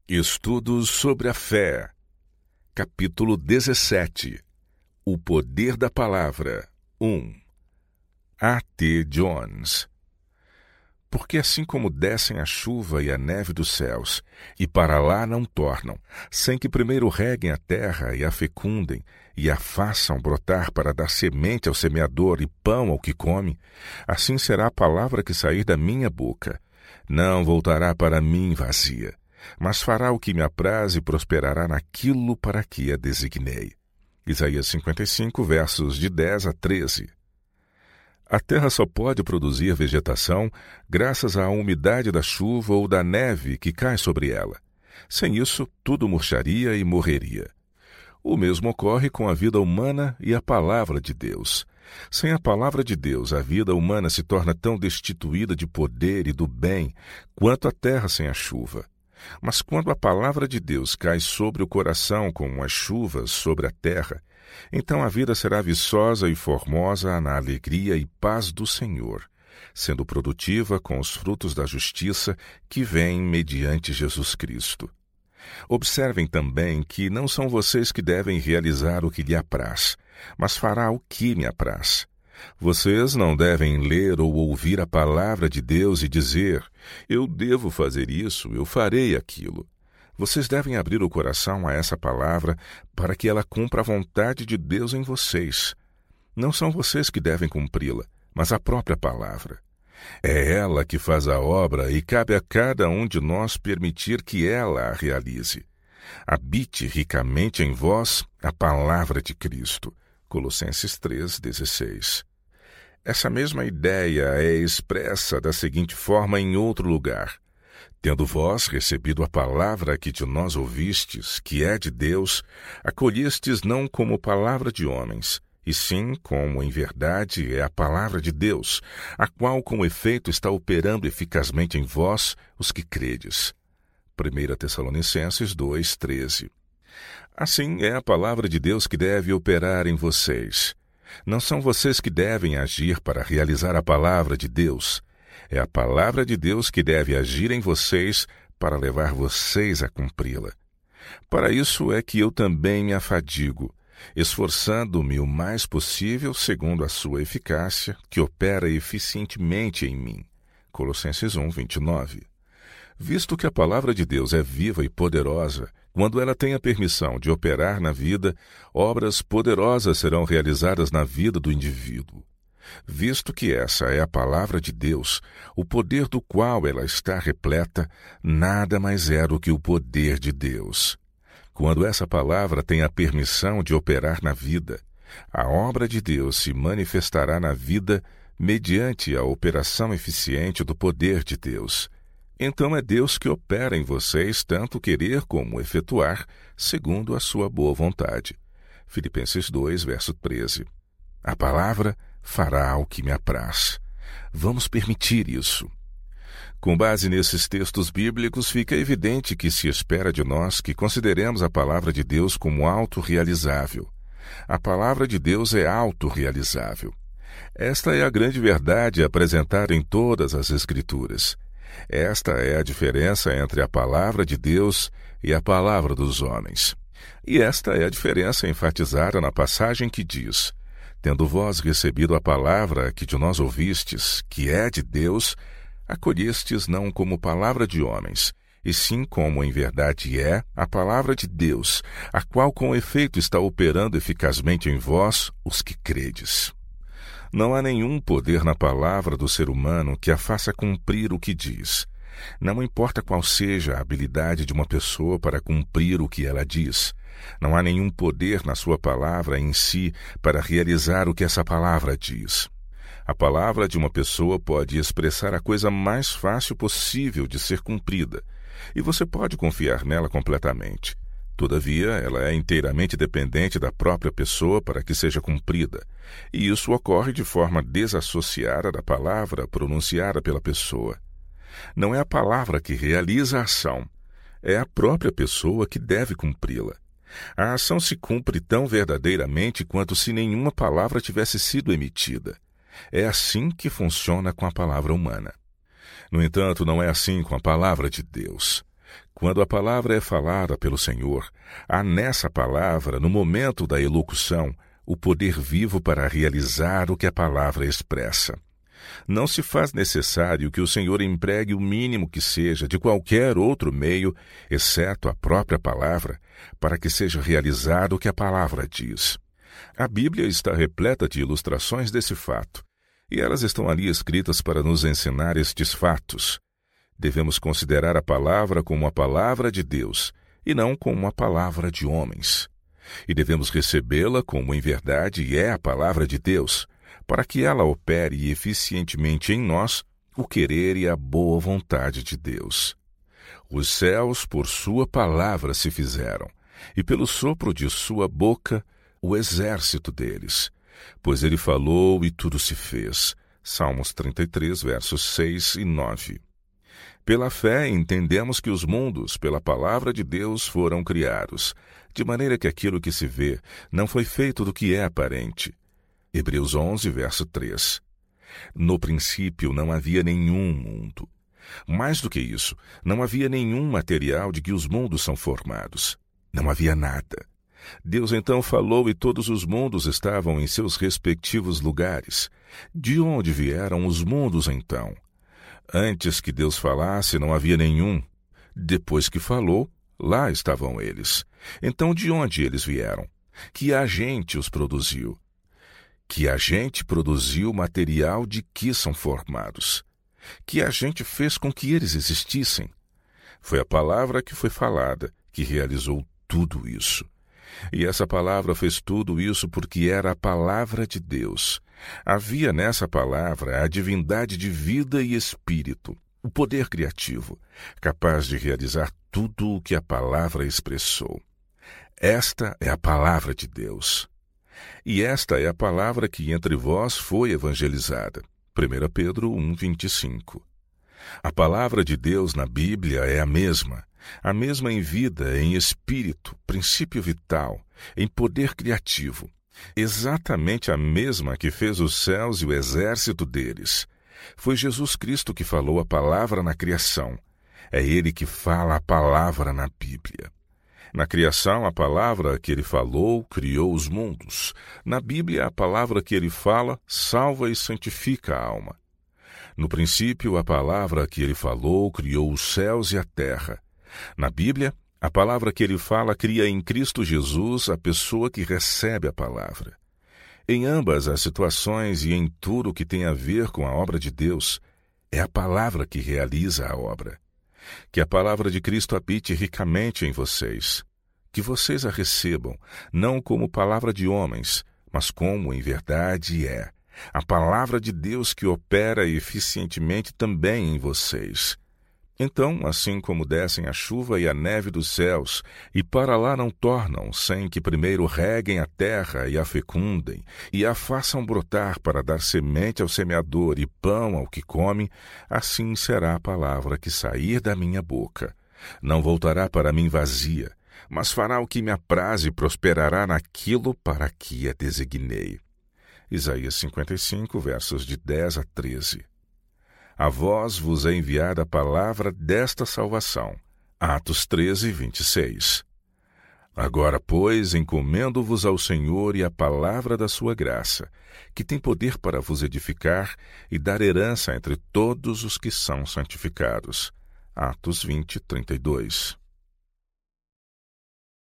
Estudos sobre a fé. Capítulo 17. O poder da palavra. 1. A. T. Jones. Porque assim como descem a chuva e a neve dos céus, e para lá não tornam, sem que primeiro reguem a terra e a fecundem, e a façam brotar para dar semente ao semeador e pão ao que come, assim será a palavra que sair da minha boca. Não voltará para mim vazia, mas fará o que me apraz e prosperará naquilo para que a designei. Isaías 55, versos de 10 a 13. A terra só pode produzir vegetação graças à umidade da chuva ou da neve que cai sobre ela. Sem isso, tudo murcharia e morreria. O mesmo ocorre com a vida humana e a palavra de Deus. Sem a palavra de Deus, a vida humana se torna tão destituída de poder e do bem quanto a terra sem a chuva. Mas quando a palavra de Deus cai sobre o coração como as chuvas sobre a terra, então a vida será viçosa e formosa na alegria e paz do Senhor, sendo produtiva com os frutos da justiça que vêm mediante Jesus Cristo. Observem também que não são vocês que devem realizar o que lhe apraz, mas fará o que me apraz. Vocês não devem ler ou ouvir a palavra de Deus e dizer, eu devo fazer isso, eu farei aquilo. Vocês devem abrir o coração a essa palavra para que ela cumpra a vontade de Deus em vocês. Não são vocês que devem cumpri-la, mas a própria palavra. É ela que faz a obra e cabe a cada um de nós permitir que ela a realize. Habite ricamente em vós a palavra de Cristo. Colossenses 3,16. Essa mesma ideia é expressa da seguinte forma em outro lugar. Tendo vós recebido a palavra que de nós ouvistes, que é de Deus, acolhestes não como palavra de homens, e sim como em verdade é a palavra de Deus, a qual com efeito está operando eficazmente em vós, os que credes. 1 Tessalonicenses 2,13. Assim é a palavra de Deus que deve operar em vocês. Não são vocês que devem agir para realizar a palavra de Deus. É a palavra de Deus que deve agir em vocês para levar vocês a cumpri-la. Para isso é que eu também me afadigo, esforçando-me o mais possível segundo a sua eficácia, que opera eficientemente em mim. Colossenses 1:29. Visto que a palavra de Deus é viva e poderosa, quando ela tem a permissão de operar na vida, obras poderosas serão realizadas na vida do indivíduo. Visto que essa é a palavra de Deus, o poder do qual ela está repleta, nada mais é do que o poder de Deus. Quando essa palavra tem a permissão de operar na vida, a obra de Deus se manifestará na vida mediante a operação eficiente do poder de Deus. Então é Deus que opera em vocês tanto querer como efetuar, segundo a sua boa vontade. Filipenses 2, verso 13. A palavra fará o que me apraz. Vamos permitir isso. Com base nesses textos bíblicos, fica evidente que se espera de nós que consideremos a palavra de Deus como autorrealizável. A palavra de Deus é autorrealizável. Esta é a grande verdade apresentada em todas as Escrituras. Esta é a diferença entre a palavra de Deus e a palavra dos homens. E esta é a diferença enfatizada na passagem que diz, tendo vós recebido a palavra que de nós ouvistes, que é de Deus, acolhestes não como palavra de homens, e sim como em verdade é a palavra de Deus, a qual com efeito está operando eficazmente em vós, os que credes. Não há nenhum poder na palavra do ser humano que a faça cumprir o que diz. Não importa qual seja a habilidade de uma pessoa para cumprir o que ela diz. Não há nenhum poder na sua palavra em si para realizar o que essa palavra diz. A palavra de uma pessoa pode expressar a coisa mais fácil possível de ser cumprida, e você pode confiar nela completamente. Todavia, ela é inteiramente dependente da própria pessoa para que seja cumprida, e isso ocorre de forma desassociada da palavra pronunciada pela pessoa. Não é a palavra que realiza a ação, é a própria pessoa que deve cumpri-la. A ação se cumpre tão verdadeiramente quanto se nenhuma palavra tivesse sido emitida. É assim que funciona com a palavra humana. No entanto, não é assim com a palavra de Deus. Quando a palavra é falada pelo Senhor, há nessa palavra, no momento da elocução, o poder vivo para realizar o que a palavra expressa. Não se faz necessário que o Senhor empregue o mínimo que seja de qualquer outro meio, exceto a própria palavra, para que seja realizado o que a palavra diz. A Bíblia está repleta de ilustrações desse fato, e elas estão ali escritas para nos ensinar estes fatos. Devemos considerar a palavra como a palavra de Deus, e não como a palavra de homens. E devemos recebê-la como em verdade é a palavra de Deus, para que ela opere eficientemente em nós o querer e a boa vontade de Deus. Os céus por sua palavra se fizeram, e pelo sopro de sua boca o exército deles. Pois ele falou e tudo se fez. Salmos 33, versos 6 e 9. Pela fé entendemos que os mundos, pela palavra de Deus, foram criados, de maneira que aquilo que se vê não foi feito do que é aparente. Hebreus 11, verso 3. No princípio não havia nenhum mundo. Mais do que isso, não havia nenhum material de que os mundos são formados. Não havia nada. Deus então falou e todos os mundos estavam em seus respectivos lugares. De onde vieram os mundos então? Antes que Deus falasse, não havia nenhum. Depois que falou, lá estavam eles. Então de onde eles vieram? Que agente os produziu? Que agente produziu o material de que são formados? Que agente fez com que eles existissem? Foi a palavra que foi falada, que realizou tudo isso. E essa palavra fez tudo isso porque era a palavra de Deus. Havia nessa palavra a divindade de vida e espírito, o poder criativo, capaz de realizar tudo o que a palavra expressou. Esta é a palavra de Deus. E esta é a palavra que entre vós foi evangelizada. 1 Pedro 1:25. A palavra de Deus na Bíblia é a mesma em vida, em espírito, princípio vital, em poder criativo. Exatamente a mesma que fez os céus e o exército deles. Foi Jesus Cristo que falou a palavra na criação. É Ele que fala a palavra na Bíblia. Na criação, a palavra que Ele falou criou os mundos. Na Bíblia, a palavra que Ele fala salva e santifica a alma. No princípio, a palavra que Ele falou criou os céus e a terra. Na Bíblia, a palavra que Ele fala cria em Cristo Jesus a pessoa que recebe a palavra. Em ambas as situações e em tudo que tem a ver com a obra de Deus, é a palavra que realiza a obra. Que a palavra de Cristo habite ricamente em vocês. Que vocês a recebam, não como palavra de homens, mas como em verdade é. A palavra de Deus que opera eficientemente também em vocês. Então, assim como descem a chuva e a neve dos céus, e para lá não tornam, sem que primeiro reguem a terra e a fecundem, e a façam brotar para dar semente ao semeador e pão ao que come, assim será a palavra que sair da minha boca. Não voltará para mim vazia, mas fará o que me apraz e prosperará naquilo para que a designei. Isaías 55, versos de 10 a 13. A vós vos é enviada a palavra desta salvação. Atos 13, 26. Agora, pois, encomendo-vos ao Senhor e à palavra da sua graça, que tem poder para vos edificar e dar herança entre todos os que são santificados. Atos 20, 32.